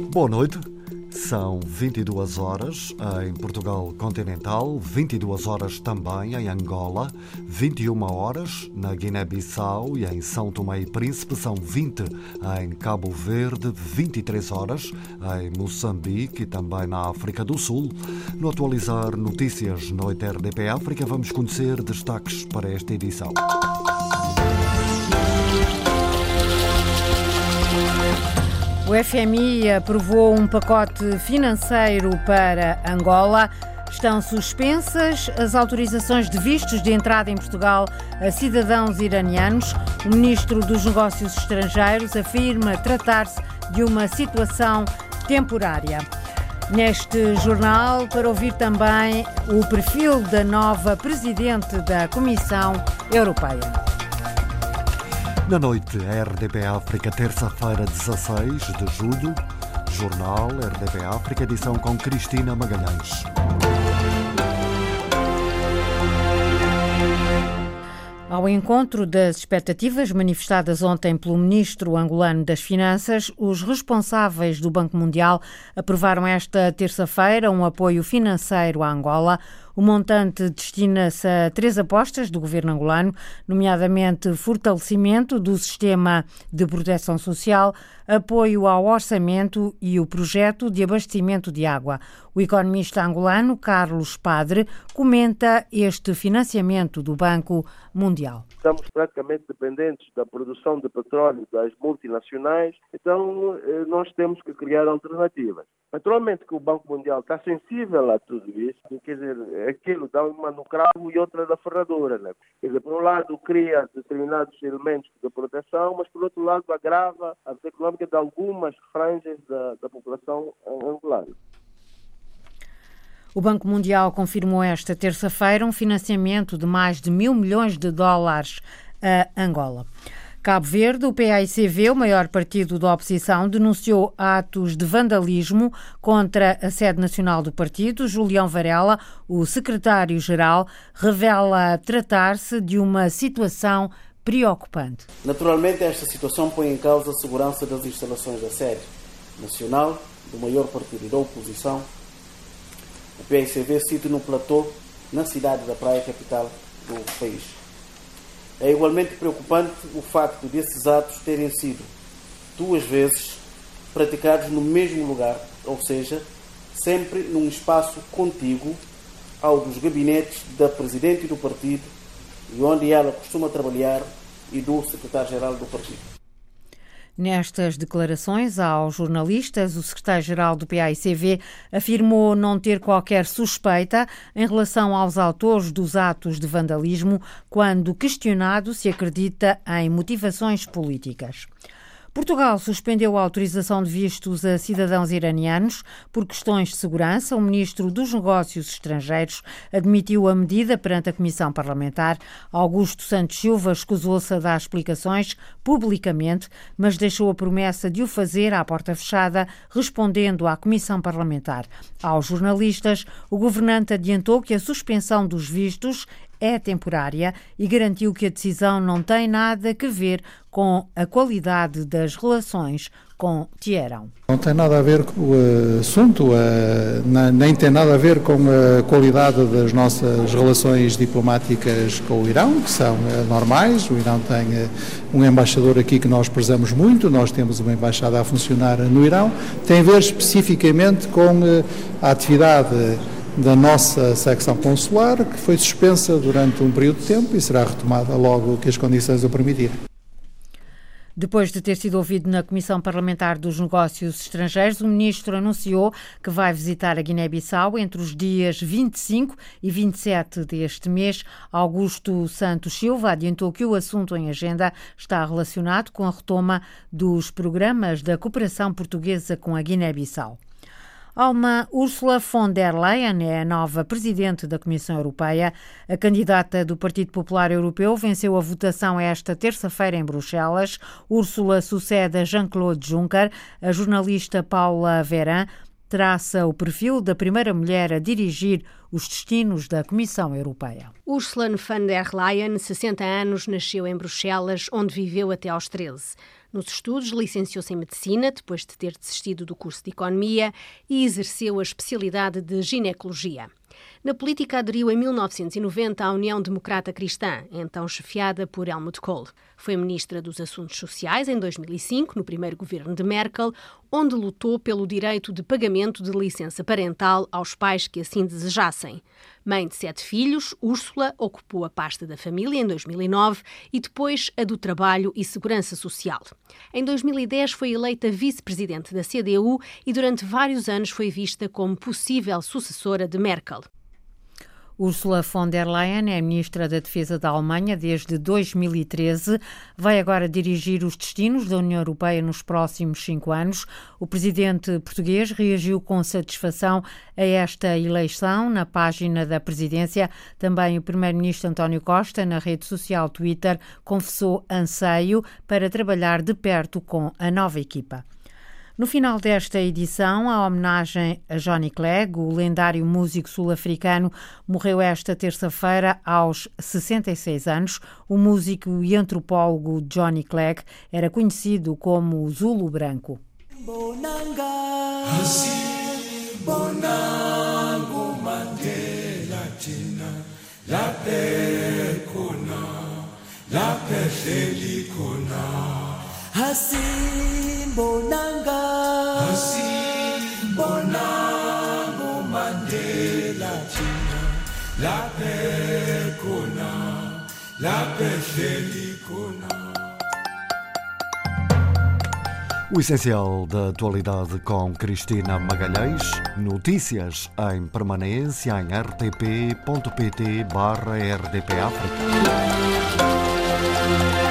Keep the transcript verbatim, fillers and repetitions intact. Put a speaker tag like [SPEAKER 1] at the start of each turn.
[SPEAKER 1] Boa noite. São vinte e duas horas em Portugal continental, vinte e duas horas também em Angola, vinte e uma horas na Guiné-Bissau e em São Tomé e Príncipe, são vinte em Cabo Verde, vinte e três horas em Moçambique e também na África do Sul. No Atualizar Notícias Noite R D P África, vamos conhecer destaques para esta edição.
[SPEAKER 2] O F M I aprovou um pacote financeiro para Angola. Estão suspensas as autorizações de vistos de entrada em Portugal a cidadãos iranianos. O ministro dos Negócios Estrangeiros afirma tratar-se de uma situação temporária. Neste jornal, para ouvir também o perfil da nova presidente da Comissão Europeia.
[SPEAKER 1] Na noite, R D P África, terça-feira, dezasseis de julho. Jornal R D P África, edição com Cristina Magalhães.
[SPEAKER 2] Ao encontro das expectativas manifestadas ontem pelo ministro angolano das Finanças, os responsáveis do Banco Mundial aprovaram esta terça-feira um apoio financeiro à Angola. O montante destina-se a três apostas do governo angolano, nomeadamente fortalecimento do sistema de proteção social, apoio ao orçamento e o projeto de abastecimento de água. O economista angolano Carlos Padre comenta este financiamento do Banco Mundial.
[SPEAKER 3] Estamos praticamente dependentes da produção de petróleo das multinacionais, então nós temos que criar alternativas. Naturalmente que o Banco Mundial está sensível a tudo isso, quer dizer, aquilo dá uma no cravo e outra da ferradura, né? Quer dizer, por um lado cria determinados elementos de proteção, mas por outro lado agrava a vida econômica de algumas franjas da, da população angolana.
[SPEAKER 2] O Banco Mundial confirmou esta terça-feira um financiamento de mais de mil milhões de dólares a Angola. Cabo Verde, o P A I C V, o maior partido da oposição, denunciou atos de vandalismo contra a sede nacional do partido. Julião Varela, o secretário-geral, revela tratar-se de uma situação preocupante.
[SPEAKER 4] Naturalmente, esta situação põe em causa a segurança das instalações da sede nacional do maior partido da oposição. O P A I C V sita no platô, na cidade da Praia, capital do país. É igualmente preocupante o facto desses atos terem sido duas vezes praticados no mesmo lugar, ou seja, sempre num espaço contíguo ao dos gabinetes da Presidente do partido e onde ela costuma trabalhar e do Secretário-Geral do partido.
[SPEAKER 2] Nestas declarações aos jornalistas, o secretário-geral do P A I C V afirmou não ter qualquer suspeita em relação aos autores dos atos de vandalismo, quando questionado se acredita em motivações políticas. Portugal suspendeu a autorização de vistos a cidadãos iranianos por questões de segurança. O ministro dos Negócios Estrangeiros admitiu a medida perante a Comissão Parlamentar. Augusto Santos Silva escusou-se a dar explicações publicamente, mas deixou a promessa de o fazer à porta fechada, respondendo à Comissão Parlamentar. Aos jornalistas, o governante adiantou que a suspensão dos vistos é temporária e garantiu que a decisão não tem nada a ver com a qualidade das relações com Teherão.
[SPEAKER 5] Não tem nada a ver com o assunto, nem tem nada a ver com a qualidade das nossas relações diplomáticas com o Irão, que são normais. O Irão tem um embaixador aqui que nós prezamos muito, nós temos uma embaixada a funcionar no Irão. Tem a ver especificamente com a atividade da nossa secção consular, que foi suspensa durante um período de tempo e será retomada logo que as condições o permitirem.
[SPEAKER 2] Depois de ter sido ouvido na Comissão Parlamentar dos Negócios Estrangeiros, o ministro anunciou que vai visitar a Guiné-Bissau entre os dias vinte e cinco e vinte e sete deste mês. Augusto Santos Silva adiantou que o assunto em agenda está relacionado com a retoma dos programas da cooperação portuguesa com a Guiné-Bissau. Alma Ursula von der Leyen é a nova presidente da Comissão Europeia. A candidata do Partido Popular Europeu venceu a votação esta terça-feira em Bruxelas. Ursula sucede a Jean-Claude Juncker. A jornalista Paula Veran traça o perfil da primeira mulher a dirigir os destinos da Comissão Europeia.
[SPEAKER 6] Ursula von der Leyen, sessenta anos, nasceu em Bruxelas, onde viveu até aos treze. Nos estudos, licenciou-se em Medicina, depois de ter desistido do curso de Economia, e exerceu a especialidade de Ginecologia. Na política aderiu em mil novecentos e noventa à União Democrata Cristã, então chefiada por Helmut Kohl. Foi ministra dos Assuntos Sociais em dois mil e cinco, no primeiro governo de Merkel, onde lutou pelo direito de pagamento de licença parental aos pais que assim desejassem. Mãe de sete filhos, Ursula ocupou a pasta da família em dois mil e nove e depois a do Trabalho e Segurança Social. Em dois mil e dez foi eleita vice-presidente da C D U e durante vários anos foi vista como possível sucessora de Merkel.
[SPEAKER 2] Ursula von der Leyen é ministra da Defesa da Alemanha desde dois mil e treze. Vai agora dirigir os destinos da União Europeia nos próximos cinco anos. O presidente português reagiu com satisfação a esta eleição na página da presidência. Também o primeiro-ministro António Costa, na rede social Twitter, confessou anseio para trabalhar de perto com a nova equipa. No final desta edição, a homenagem a Johnny Clegg, o lendário músico sul-africano, morreu esta terça-feira aos sessenta e seis anos. O músico e antropólogo Johnny Clegg era conhecido como o Zulu Branco.
[SPEAKER 7] Bonanga, bonango Mandela China, la pecona, la pechelicona.
[SPEAKER 1] O essencial da atualidade com Cristina Magalhães. Notícias em permanência em r t p ponto p t barra r d p África.